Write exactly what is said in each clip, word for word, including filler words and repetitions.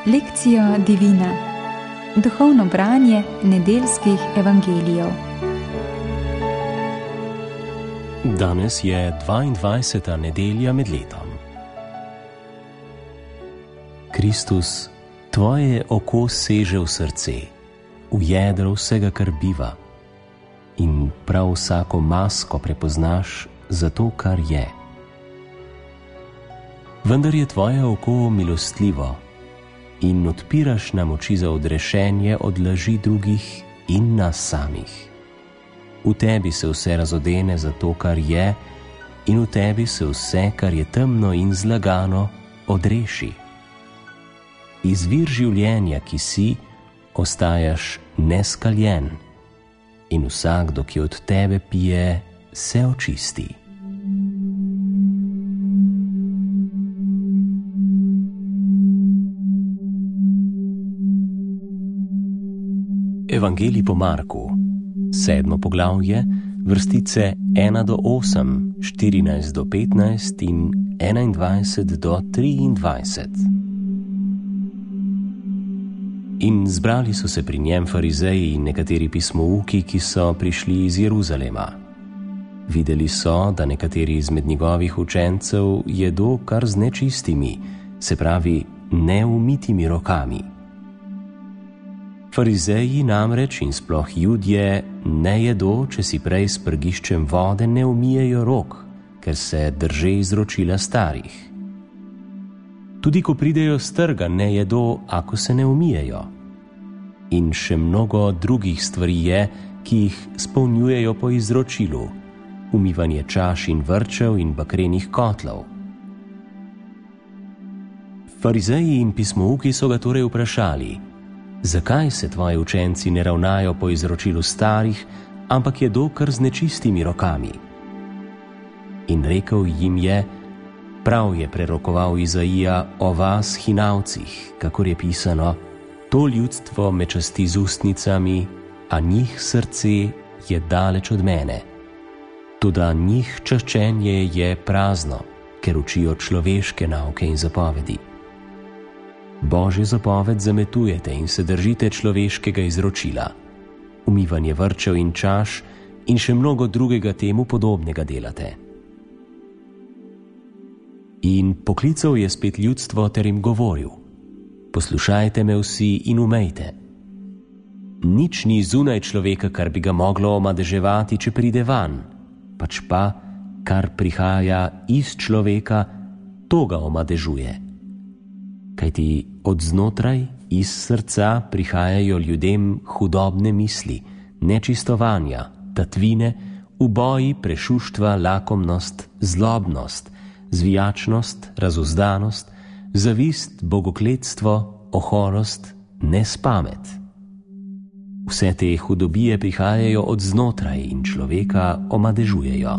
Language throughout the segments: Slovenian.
Lekcija divina. Duhovno branje nedeljskih evangelijev. Danes je dvaindvajseta nedelja med letom. Kristus, tvoje oko seže v srce, v jedro vsega, kar biva, in prav vsako masko prepoznaš za to, kar je. Vendar je tvoje oko milostljivo in odpiraš nam oči za odrešenje od laži drugih in nas samih. V tebi se vse razodene za to, kar je, in v tebi se vse, kar je temno in zlagano, odreši. Izvir življenja, ki si, ostajaš neskaljen, in vsakdo, ki od tebe pije, se očisti. Evangelij po Marku, sedmo poglavje, vrstice ena do osem, štirinajst do petnajst in enaindvajset do triindvajset. In zbrali so se pri njem farizeji in nekateri pismouki, ki so prišli iz Jeruzalema. Videli so, da nekateri izmed njegovih učencev jedo kar z nečistimi, se pravi neumitimi rokami. Farizeji namreč in sploh Judje ne jedo, če si prej s prgiščem vode ne umijejo rok, ker se drže izročila starih. Tudi ko pridejo s trga, ne jedo, ako se ne umijejo. In še mnogo drugih stvari je, ki jih spolnjujejo po izročilu, umivanje čaš in vrčev in bakrenih kotlov. Farizeji in pismouki so ga torej vprašali: zakaj se tvoji učenci ne ravnajo po izročilu starih, ampak jedo kar z nečistimi rokami? In rekel jim je: prav je prerokoval Izaija o vas, hinavcih, kakor je pisano: to ljudstvo me časti z ustnicami, a njih srce je daleč od mene. Toda njih čaščenje je prazno, ker učijo človeške nauke in zapovedi. Božjo zapoved zametujete in se držite človeškega izročila, umivanje vrčev in čaš in še mnogo drugega temu podobnega delate. In poklical je spet ljudstvo ter jim govoril: poslušajte me vsi in umejte. Nič ni zunaj človeka, kar bi ga moglo omadeževati, če pride van, pač pa, kar prihaja iz človeka, to ga omadežuje. Kajti od znotraj, iz srca prihajajo ljudem hudobne misli, nečistovanja, tatvine, uboji, prešuštva, lakomnost, zlobnost, zvijačnost, razuzdanost, zavist, bogokletstvo, oholost, nespamet. Vse te hudobije prihajajo od znotraj in človeka omadežujejo.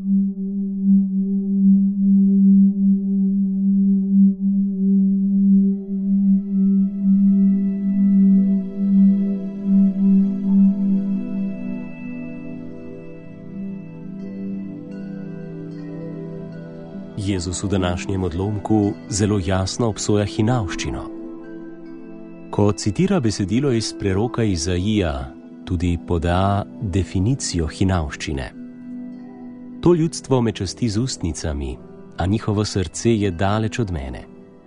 Jezus v današnjem odlomku zelo jasno obsoja hinavščino. Ko citira besedilo iz preroka Izaija, tudi poda definicijo hinavščine. To ljudstvo me časti z ustnicami, a njihovo srce je daleč od mene.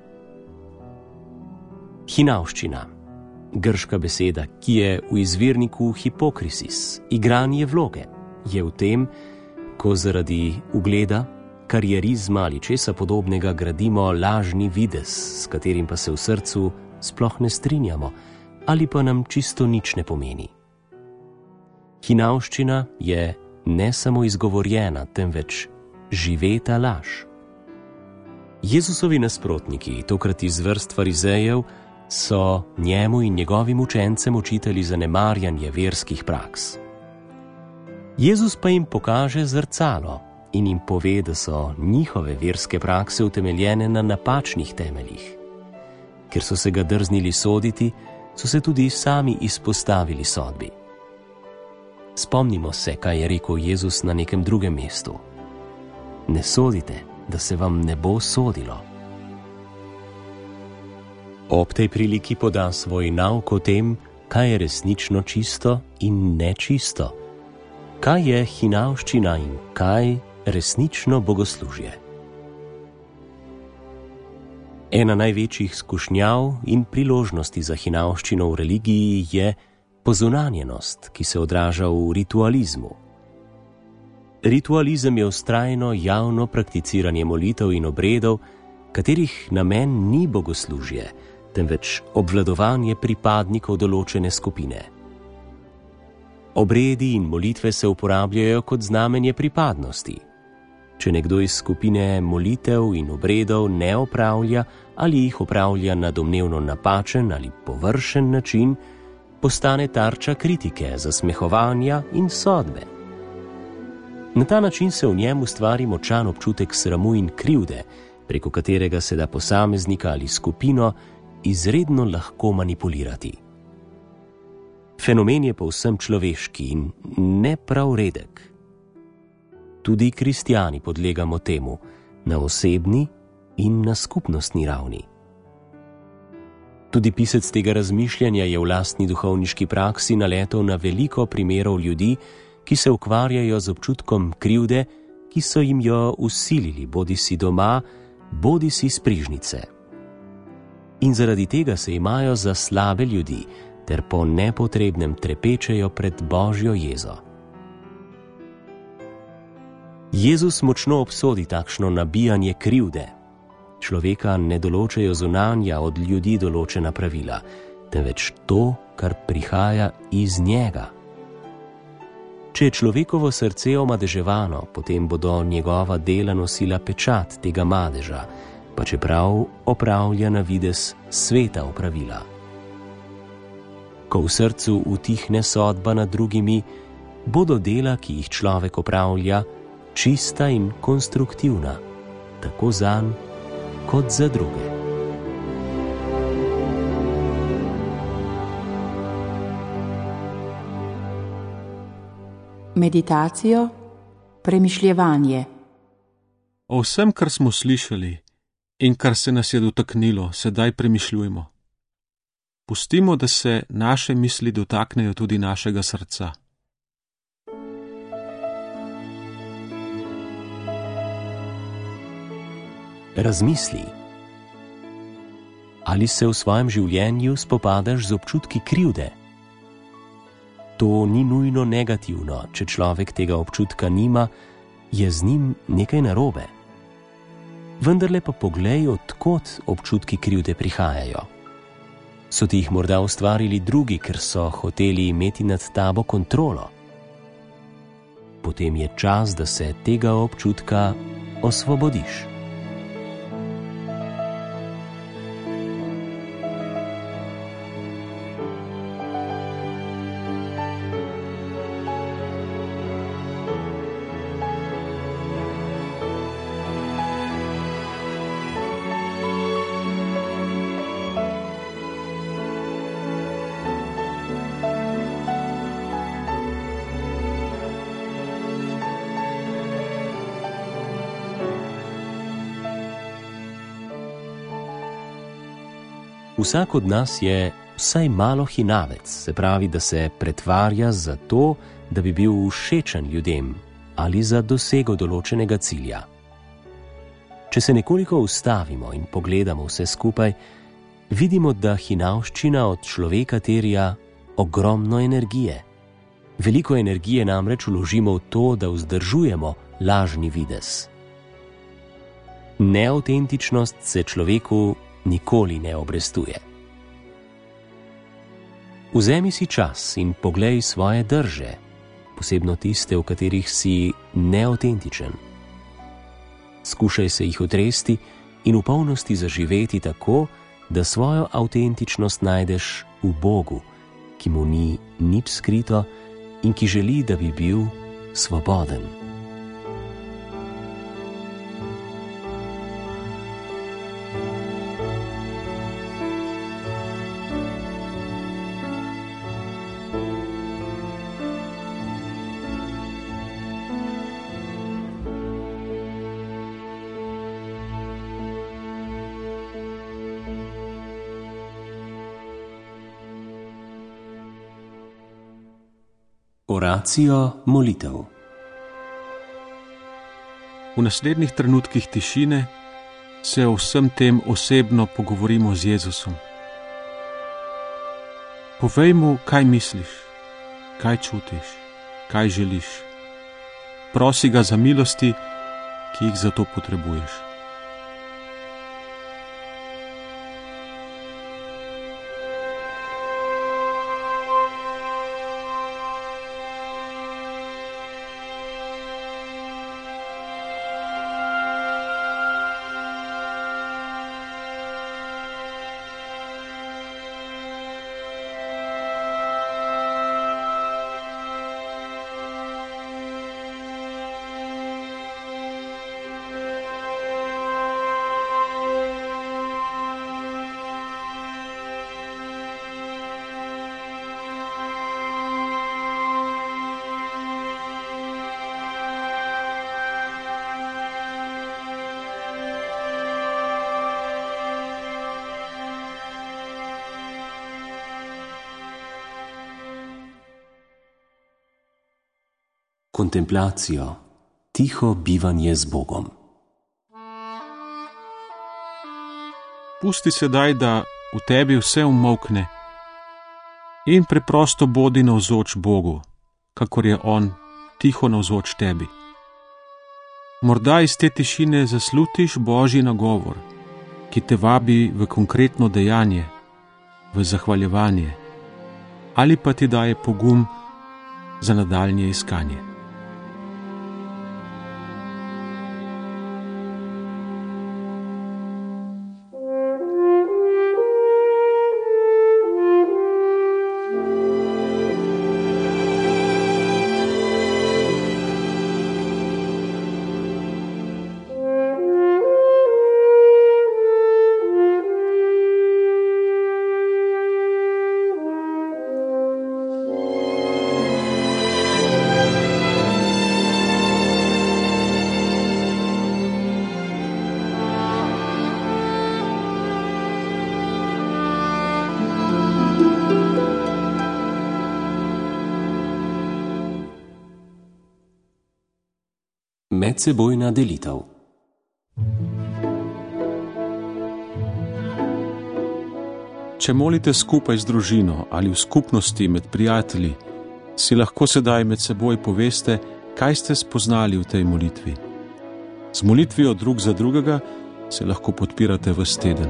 Hinavščina, grška beseda, ki je v izvirniku hipokrisis, igranje vloge, je v tem, ko zaradi ugleda, karierizma ali česa podobnega gradimo lažni videz, s katerim pa se v srcu sploh ne strinjamo ali pa nam čisto nič ne pomeni. Hinavščina je ne samo izgovorjena, temveč živeta laž. Jezusovi nasprotniki, tokrat iz vrst farizejev, so njemu in njegovim učencem očitali zanemarjanje verskih praks. Jezus pa jim pokaže zrcalo in jim pove, da so njihove verske prakse utemeljene na napačnih temeljih. Ker so se ga drznili soditi, so se tudi sami izpostavili sodbi. Spomnimo se, kaj je rekel Jezus na nekem drugem mestu: ne sodite, da se vam ne bo sodilo. Ob tej priliki poda svoj nauk o tem, kaj je resnično čisto in nečisto, kaj je hinavščina in kaj resnično bogoslužje. Ena največjih skušnjav in priložnosti za hinavščino v religiji je pozunanjenost, ki se odraža v ritualizmu. Ritualizem je vztrajno javno prakticiranje molitev in obredov, katerih namen ni bogoslužje, temveč obvladovanje pripadnikov določene skupine. Obredi in molitve se uporabljajo kot znamenje pripadnosti. Če nekdo iz skupine molitev in obredov ne opravlja ali jih opravlja na domnevno napačen ali površen način, postane tarča kritike, zasmehovanja in sodbe. Na ta način se v njem ustvari močan občutek sramu in krivde, preko katerega se da posameznika ali skupino izredno lahko manipulirati. Fenomen je povsem človeški in ne prav redek. Tudi kristjani podlegamo temu, na osebni in na skupnostni ravni. Tudi pisec tega razmišljanja je v lastni duhovniški praksi naletel na veliko primerov ljudi, ki se ukvarjajo z občutkom krivde, ki so jim jo vsilili bodisi doma, bodisi s prižnice. In zaradi tega se imajo za slabe ljudi, ter po nepotrebnem trepečejo pred Božjo jezo. Jezus močno obsodi takšno nabijanje krivde. Človeka ne določajo zunanja od ljudi določena pravila, temveč to, kar prihaja iz njega. Če je človekovo srce omadeževano, potem bodo njegova dela nosila pečat tega madeža, pa čeprav opravlja na videz sveta opravila. Ko v srcu utihne sodba nad drugimi, bodo dela, ki jih človek opravlja, čista in konstruktivna, tako zanj kot za druge. Meditacijo, premišljevanje. O vsem, kar smo slišali in kar se nas je dotaknilo, sedaj premišljujmo. Pustimo, da se naše misli dotaknejo tudi našega srca. Razmisli. Ali se v svojem življenju spopadaš z občutki krivde? To ni nujno negativno, če človek tega občutka nima, je z njim nekaj narobe. Vendarle pa poglej, od kod občutki krivde prihajajo. So ti jih morda ustvarili drugi, ker so hoteli imeti nad tabo kontrolo? Potem je čas, da se tega občutka osvobodiš. Vsak od nas je vsaj malo hinavec, se pravi, da se pretvarja za to, da bi bil všečen ljudem ali za dosego določenega cilja. Če se nekoliko ustavimo in pogledamo vse skupaj, vidimo, da hinavščina od človeka terja ogromno energije. Veliko energije namreč vložimo v to, da vzdržujemo lažni videz. Neavtentičnost se človeku nikoli ne obrestuje. Vzemi si čas in poglej svoje drže, posebno tiste, v katerih si neavtentičen. Skušaj se jih otresti in v polnosti zaživeti tako, da svojo avtentičnost najdeš v Bogu, ki mu ni nič skrito in ki želi, da bi bil svoboden. Oracijo molitev. V naslednjih trenutkih tišine se o vsem tem osebno pogovorimo z Jezusom. Povej mu, kaj misliš, kaj čutiš, kaj želiš. Prosi ga za milosti, ki jih za to potrebuješ. Kontemplacijo, tiho bivanje z Bogom. Pusti sedaj, da v tebi vse umolkne in preprosto bodi navzoč Bogu, kakor je On tiho navzoč tebi. Morda iz te tišine zaslutiš Božji nagovor, ki te vabi v konkretno dejanje, v zahvaljevanje, ali pa ti daje pogum za nadaljnje iskanje. Medsebojna delitev. Če molite skupaj z družino ali v skupnosti med prijatelji, si lahko sedaj med seboj poveste, kaj ste spoznali v tej molitvi. Z molitvijo drug za drugega se lahko podpirate ves teden.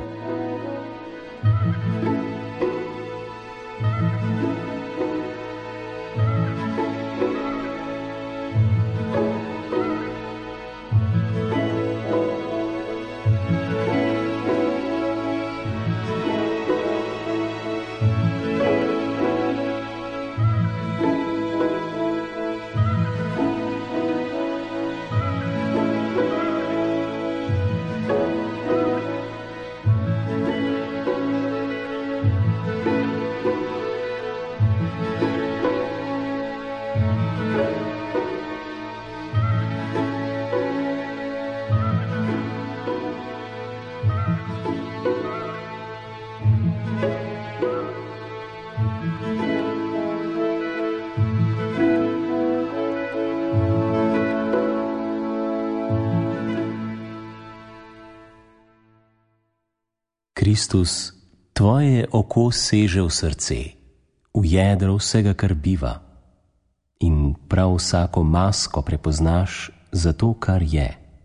Kristus, tvoje oko seže v srce, v jedro vsega, kar biva, in prav vsako masko prepoznaš za to, kar je.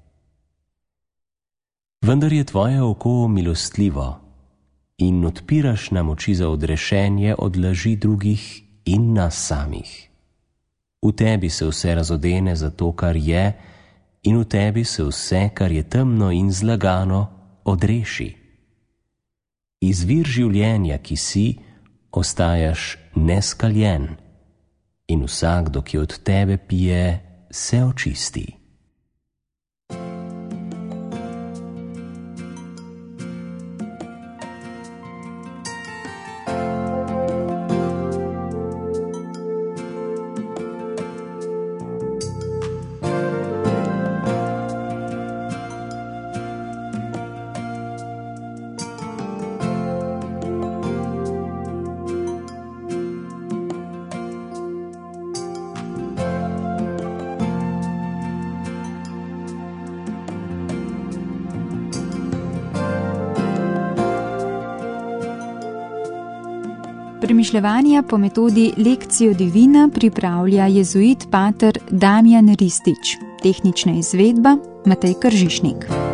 Vendar je tvoje oko milostljivo in odpiraš nam oči za odrešenje od laži drugih in nas samih. V tebi se vse razodene za to, kar je, in v tebi se vse, kar je temno in zlagano, odreši. Izvir življenja, ki si, ostajaš neskaljen in vsakdo, ki od tebe pije, se očisti. Premišljevanja po metodi Lectio Divina pripravlja jezuit pater Damjan Ristić, tehnična izvedba Matej Kržišnik.